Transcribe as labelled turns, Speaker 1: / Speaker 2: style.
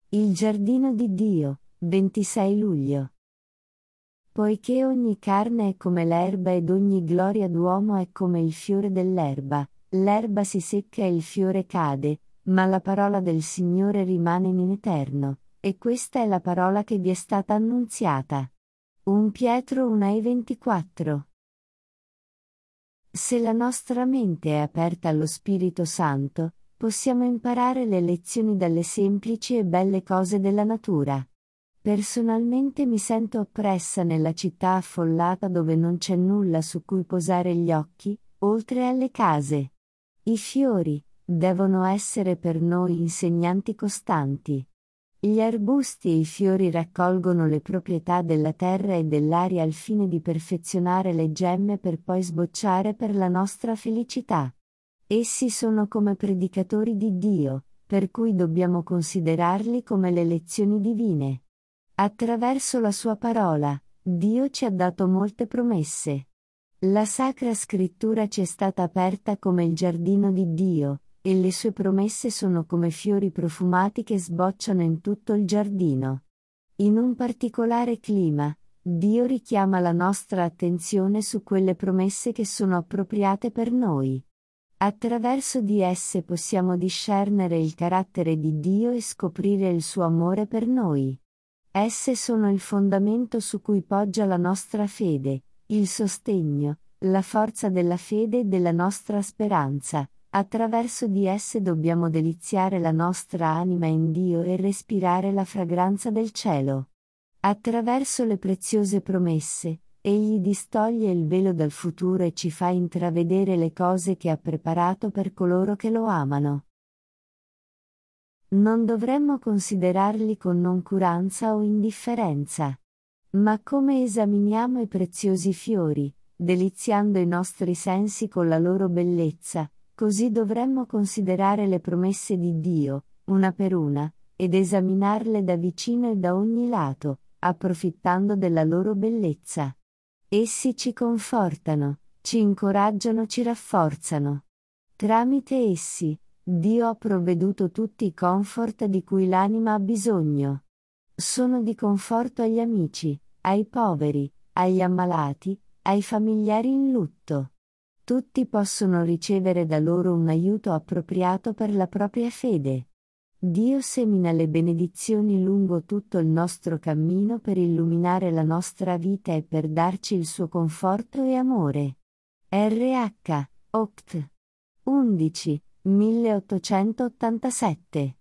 Speaker 1: Il giardino di Dio, 26 luglio. Poiché ogni carne è come l'erba ed ogni gloria d'uomo è come il fiore dell'erba, l'erba si secca e il fiore cade, ma la parola del Signore rimane in eterno, e questa è la parola che vi è stata annunziata. 1 Pietro 1,24. Se la nostra mente è aperta allo Spirito Santo, possiamo imparare le lezioni dalle semplici e belle cose della natura. Personalmente mi sento oppressa nella città affollata dove non c'è nulla su cui posare gli occhi, oltre alle case. I fiori devono essere per noi insegnanti costanti. Gli arbusti e i fiori raccolgono le proprietà della terra e dell'aria al fine di perfezionare le gemme per poi sbocciare per la nostra felicità. Essi sono come predicatori di Dio, per cui dobbiamo considerarli come le lezioni divine. Attraverso la sua parola, Dio ci ha dato molte promesse. La Sacra Scrittura ci è stata aperta come il giardino di Dio, e le sue promesse sono come fiori profumati che sbocciano in tutto il giardino. In un particolare clima, Dio richiama la nostra attenzione su quelle promesse che sono appropriate per noi. Attraverso di esse possiamo discernere il carattere di Dio e scoprire il suo amore per noi. Esse sono il fondamento su cui poggia la nostra fede, il sostegno, la forza della fede e della nostra speranza. Attraverso di esse dobbiamo deliziare la nostra anima in Dio e respirare la fragranza del cielo. Attraverso le preziose promesse, Egli distoglie il velo dal futuro e ci fa intravedere le cose che ha preparato per coloro che lo amano. Non dovremmo considerarli con noncuranza o indifferenza. Ma come esaminiamo i preziosi fiori, deliziando i nostri sensi con la loro bellezza, così dovremmo considerare le promesse di Dio, una per una, ed esaminarle da vicino e da ogni lato, approfittando della loro bellezza. Essi ci confortano, ci incoraggiano, ci rafforzano. Tramite essi, Dio ha provveduto tutti i comfort di cui l'anima ha bisogno. Sono di conforto agli amici, ai poveri, agli ammalati, ai familiari in lutto. Tutti possono ricevere da loro un aiuto appropriato per la propria fede. Dio semina le benedizioni lungo tutto il nostro cammino per illuminare la nostra vita e per darci il suo conforto e amore. RH, Oct. 11, 1887